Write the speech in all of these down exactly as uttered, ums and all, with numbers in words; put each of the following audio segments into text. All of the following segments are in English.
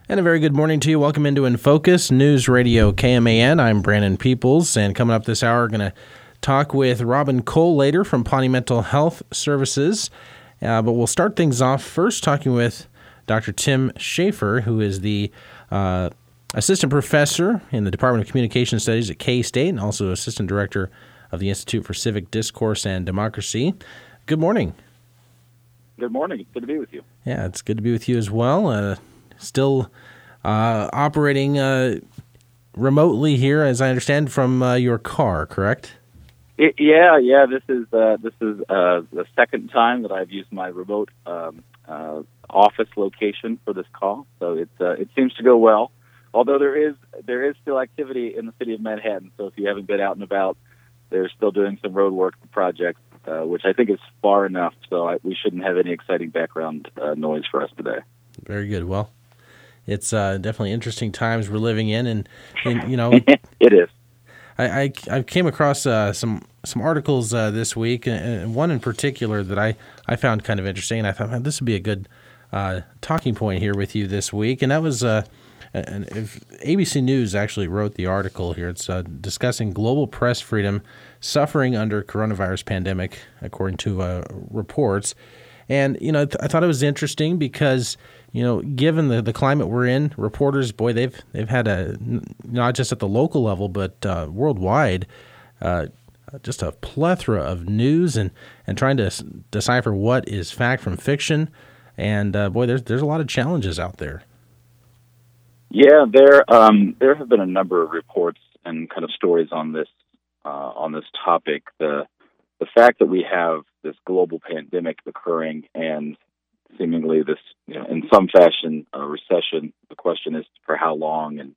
And a very good morning to you. Welcome into In Focus, News Radio K M A N. I'm Brandon Peoples, and coming up this hour, we're going to talk with Robin Cole-Later from Pawnee Mental Health Services. Uh, but we'll start things off first talking with Doctor Tim Schaefer, who is the uh, assistant professor in the Department of Communication Studies at K-State and also assistant director of the Institute for Civic Discourse and Democracy. Good morning. Good morning. Good to be with you. Yeah, it's good to be with you as well. Uh, Still uh, operating uh, remotely here, as I understand, from uh, your car, correct? It, yeah, yeah. This is uh, this is uh, the second time that I've used my remote um, uh, office location for this call, so it uh, it seems to go well. Although there is there is still activity in the city of Manhattan, so if you haven't been out and about, they're still doing some road work projects, uh, which I think is far enough, so I, we shouldn't have any exciting background uh, noise for us today. Very good. Well, it's uh, definitely interesting times we're living in, and, and you know, it is. I, I, I came across uh, some some articles uh, this week, and one in particular that I, I found kind of interesting, and I thought, man, this would be a good uh, talking point here with you this week, and that was uh, and if A B C News actually wrote the article here. It's uh, discussing global press freedom suffering under coronavirus pandemic, according to uh, reports. And, you know, th- I thought it was interesting because, you know, given the, the climate we're in, reporters, boy, they've they've had a, not just at the local level, but uh, worldwide, uh, just a plethora of news and, and trying to s- decipher what is fact from fiction. And, uh, boy, there's there's a lot of challenges out there. Yeah, there um, there have been a number of reports and kind of stories on this uh, on this topic. The the fact that we have this global pandemic occurring and seemingly this, you know, in some fashion, a recession. The question is for how long and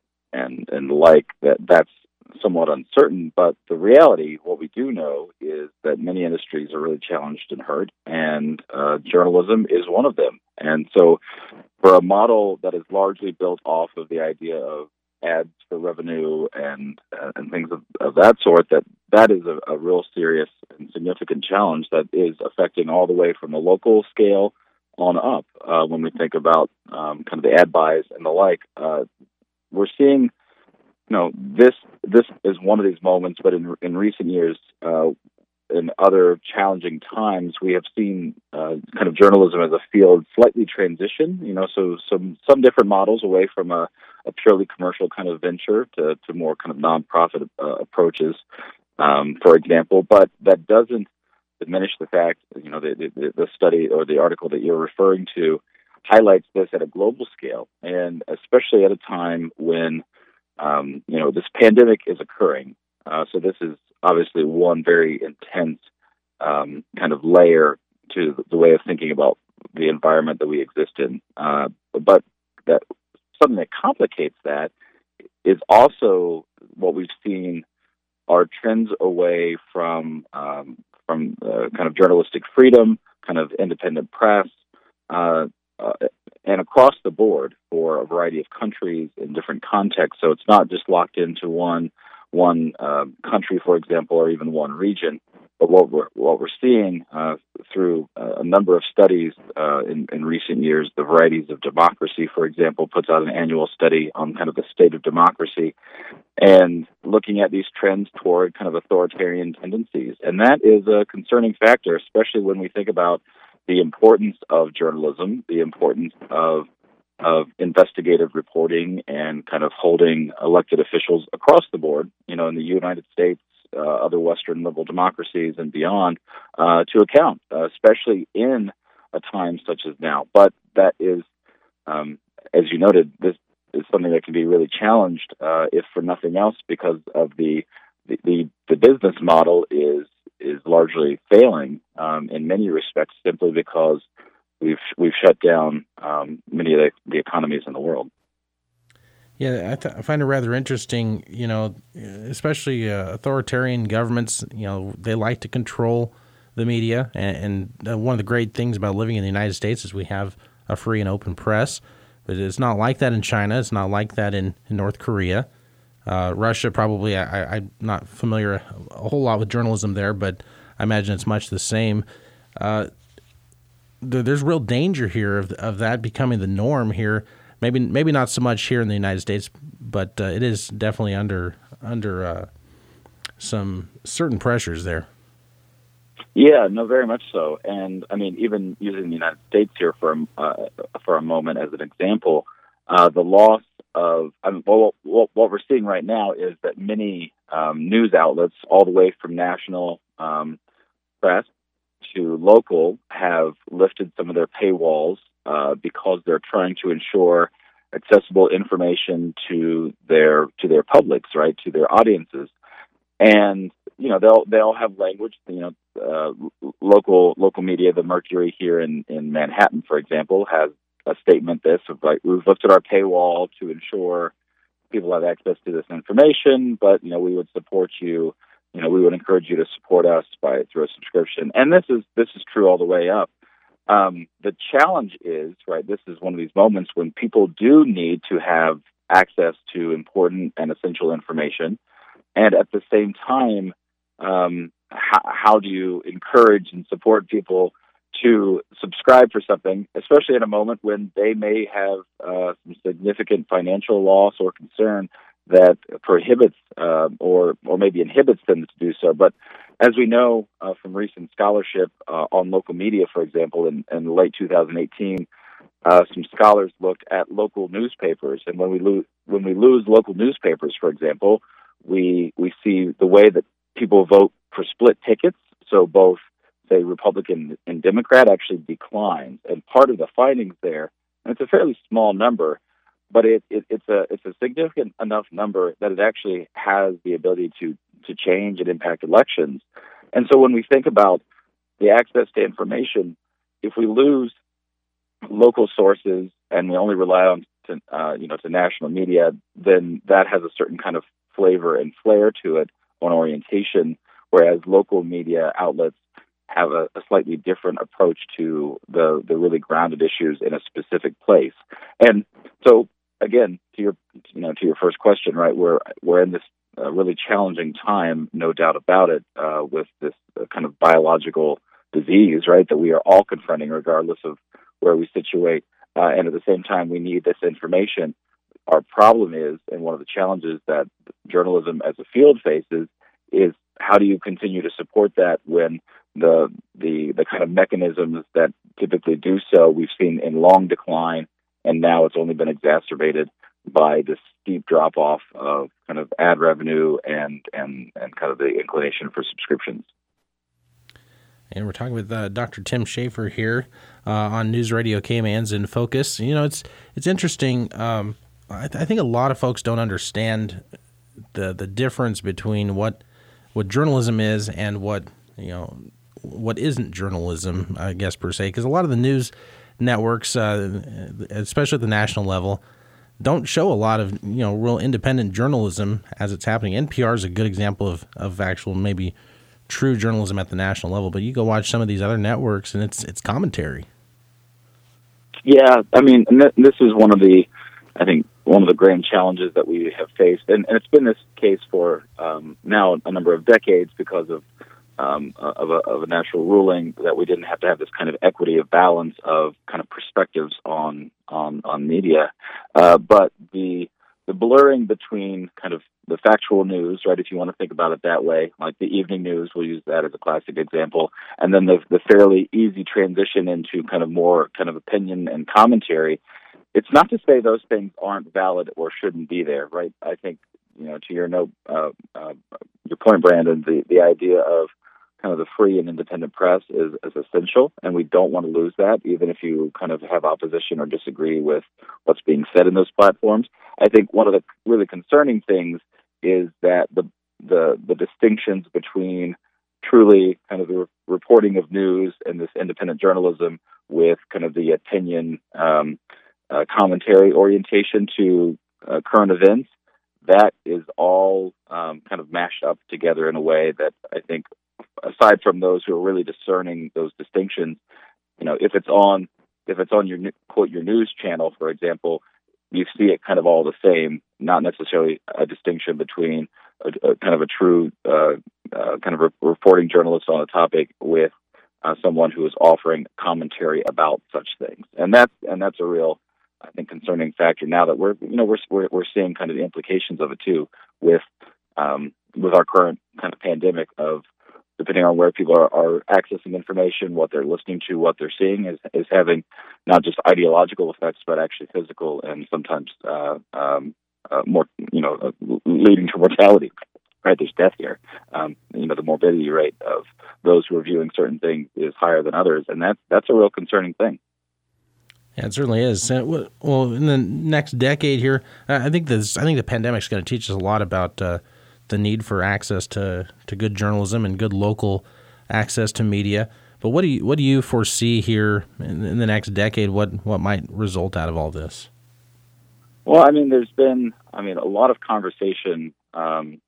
and and like that. That's somewhat uncertain. But the reality, what we do know, is that many industries are really challenged and hurt, and uh, journalism is one of them. And so, for a model that is largely built off of the idea of ads for revenue and uh, and things of, of that sort, that that is a, a real serious and significant challenge that is affecting all the way from the local scale on up. Uh, when we think about um, kind of the ad buys and the like, uh, we're seeing, you know, this this is one of these moments. But in in recent years, uh, in other challenging times, we have seen uh, kind of journalism as a field slightly transition. You know, so some some different models away from a, a purely commercial kind of venture to, to more kind of nonprofit uh, approaches, um, for example. But that doesn't diminish the fact, you know, the, the, the study or the article that you're referring to highlights this at a global scale, and especially at a time when, um, you know, this pandemic is occurring. Uh, so this is obviously one very intense um, kind of layer to the way of thinking about the environment that we exist in. Uh, but that something that complicates that is also what we've seen are trends away from um, from uh, kind of journalistic freedom, kind of independent press, uh, uh, and across the board for a variety of countries in different contexts. So it's not just locked into one one uh, country, for example, or even one region. But what we're what we're seeing uh, through a number of studies uh, in, in recent years, the Varieties of Democracy, for example, puts out an annual study on kind of the state of democracy and looking at these trends toward kind of authoritarian tendencies. And that is a concerning factor, especially when we think about the importance of journalism, the importance of of investigative reporting and kind of holding elected officials across the board, you know, in the United States, uh, other Western liberal democracies and beyond, uh, to account, uh, especially in a time such as now. But that is, um, as you noted, this is something that can be really challenged, uh, if for nothing else, because of the the, the, the business model is is largely failing um, in many respects, simply because We've we've shut down um, many of the, the economies in the world. Yeah, I, th- I find it rather interesting, you know, especially uh, authoritarian governments, you know, they like to control the media. And, and uh, one of the great things about living in the United States is we have a free and open press. But it's not like that in China. It's not like that in, in North Korea. Uh, Russia, probably, I, I'm not familiar a whole lot with journalism there, but I imagine it's much the same. Uh, there's real danger here of of that becoming the norm here, maybe maybe not so much here in the United States, but uh, it is definitely under under uh, some certain pressures there. Yeah, no, very much so. And I mean, even using the United States here for a, uh, for a moment as an example, uh, the loss of I mean, well, what, what we're seeing right now is that many um, news outlets, all the way from national um, press to local, have lifted some of their paywalls uh, because they're trying to ensure accessible information to their to their publics, right, to their audiences. And you know they'll they'll have language. You know, uh, local local media, the Mercury here in, in Manhattan, for example, has a statement this of like, we've lifted our paywall to ensure people have access to this information, but you know we would support you. You know, we would encourage you to support us by through a subscription. And this is this is true all the way up. Um, the challenge is, right, this is one of these moments when people do need to have access to important and essential information. And at the same time, um, how, how do you encourage and support people to subscribe for something, especially at a moment when they may have uh, some significant financial loss or concern that prohibits uh, or or maybe inhibits them to do so? But as we know uh, from recent scholarship uh, on local media, for example, in, in late two thousand eighteen, uh, some scholars looked at local newspapers, and when we lose when we lose local newspapers, for example, we we see the way that people vote for split tickets. So both, say, Republican and Democrat actually declines. And part of the findings there, and it's a fairly small number, but it, it, it's a it's a significant enough number that it actually has the ability to to change and impact elections. And so when we think about the access to information, if we lose local sources and we only rely on to, uh, you know to national media, then that has a certain kind of flavor and flair to it on orientation, whereas local media outlets have a, a slightly different approach to the, the really grounded issues in a specific place. And so, again, to your you know to your first question, right, we're we're in this uh, really challenging time, no doubt about it, uh, with this uh, kind of biological disease, right, that we are all confronting, regardless of where we situate. Uh, and at the same time, we need this information. Our problem is, and one of the challenges that journalism as a field faces, is how do you continue to support that when the the the kind of mechanisms that typically do so we've seen in long decline, and now it's only been exacerbated by this steep drop off of kind of ad revenue and and and kind of the inclination for subscriptions. And we're talking with uh, Doctor Tim Schaefer here uh, on News Radio K M A N's In Focus. You know, it's it's interesting. Um, I, th- I think a lot of folks don't understand the the difference between what what journalism is and what you know what isn't journalism, I guess, per se. Because a lot of the news networks, uh, especially at the national level, don't show a lot of you know real independent journalism as it's happening. N P R is a good example of of actual maybe true journalism at the national level, but you go watch some of these other networks and it's it's commentary. Yeah, I mean, and th- this is one of the, I think, one of the grand challenges that we have faced, and, and it's been this case for um, now a number of decades because of um, of, a, of a natural ruling that we didn't have to have this kind of equity of balance of kind of perspectives on on on media, uh, but the the blurring between kind of the factual news, right, if you want to think about it that way, like the evening news, we'll use that as a classic example, and then the the fairly easy transition into kind of more kind of opinion and commentary. It's not to say those things aren't valid or shouldn't be there, right? I think, you know, to your note, uh, uh, your point, Brandon, the, the idea of kind of the free and independent press is, is essential, and we don't want to lose that, even if you kind of have opposition or disagree with what's being said in those platforms. I think one of the really concerning things is that the the, the distinctions between truly kind of the re- reporting of news and this independent journalism with kind of the opinion um, uh, commentary orientation to uh, current events, that is all um, kind of mashed up together in a way that I think, aside from those who are really discerning those distinctions, you know, if it's on if it's on your quote your news channel, for example, you see it kind of all the same, not necessarily a distinction between a, a kind of a true uh, uh, kind of re- reporting journalist on a topic with uh, someone who is offering commentary about such things, and that's and that's a real I think, concerning factor now that we're, you know, we're we're, we're seeing kind of the implications of it too with um, with our current kind of pandemic of, depending on where people are, are accessing information, what they're listening to, what they're seeing is, is having not just ideological effects, but actually physical and sometimes uh, um, uh, more, you know, uh, leading to mortality. Right, there's death here. Um, you know, the morbidity rate of those who are viewing certain things is higher than others, and that's that's a real concerning thing. Yeah, it certainly is. Uh, well, in the next decade here, I think this. I think the pandemic is going to teach us a lot about uh, the need for access to, to good journalism and good local access to media. But what do you what do you foresee here in, in the next decade? What what might result out of all this? Well, I mean, there's been, I mean, a lot of conversation. Um,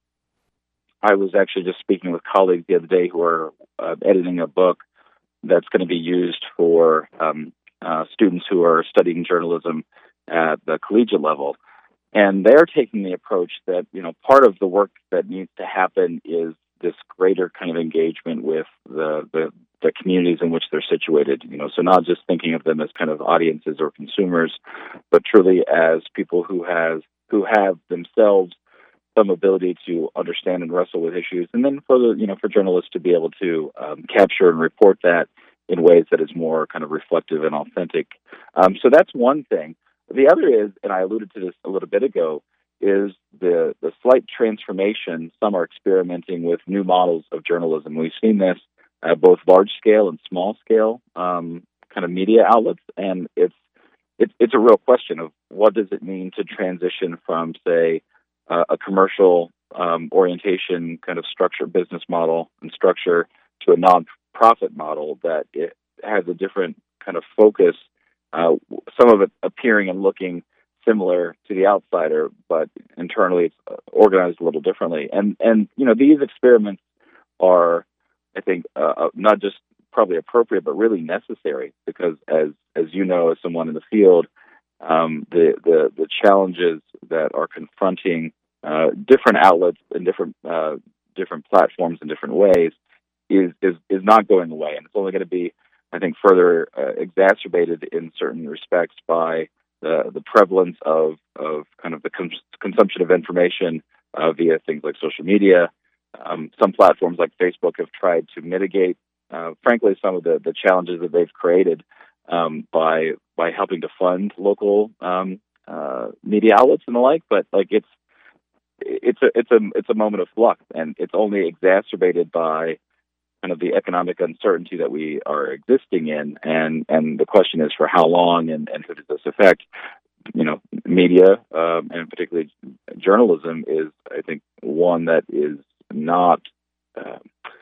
I was actually just speaking with colleagues the other day who are uh, editing a book that's going to be used for um, uh, students who are studying journalism at the collegiate level. And they're taking the approach that, you know, part of the work that needs to happen is this greater kind of engagement with the, the, the communities in which they're situated. You know, so not just thinking of them as kind of audiences or consumers, but truly as people who has who have themselves some ability to understand and wrestle with issues, and then for the, you know, for journalists to be able to um, capture and report that in ways that is more kind of reflective and authentic. Um, so that's one thing. The other is, and I alluded to this a little bit ago, is the the slight transformation. Some are experimenting with new models of journalism. We've seen this at both large scale and small scale um, kind of media outlets, and it's it's it's a real question of what does it mean to transition from, say, Uh, a commercial um, orientation kind of structure, business model and structure to a non-profit model that it has a different kind of focus, uh, some of it appearing and looking similar to the outsider, but internally it's organized a little differently. And, and you know, these experiments are, I think, uh, not just probably appropriate, but really necessary because, as as you know, as someone in the field, um, the, the, the challenges that are confronting uh, different outlets and different uh, different platforms in different ways is, is, is not going away. And it's only going to be, I think, further uh, exacerbated in certain respects by the, the prevalence of, of kind of the cons- consumption of information uh, via things like social media. Um, some platforms like Facebook have tried to mitigate, uh, frankly, some of the, the challenges that they've created um, by by helping to fund local um, uh, media outlets and the like. But like it's it's a it's a it's a moment of flux, and it's only exacerbated by kind of the economic uncertainty that we are existing in. And and the question is for how long and, and who does this affect? You know, media um, and particularly journalism is, I think, one that is not uh,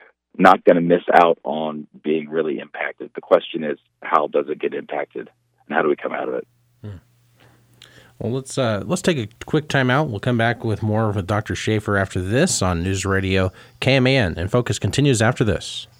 not going to miss out on being really impacted. The question is, how does it get impacted, and how do we come out of it? Hmm. Well, let's uh, let's take a quick time out. We'll come back with more with Doctor Schaefer after this on News Radio K M A N, and Focus continues after this.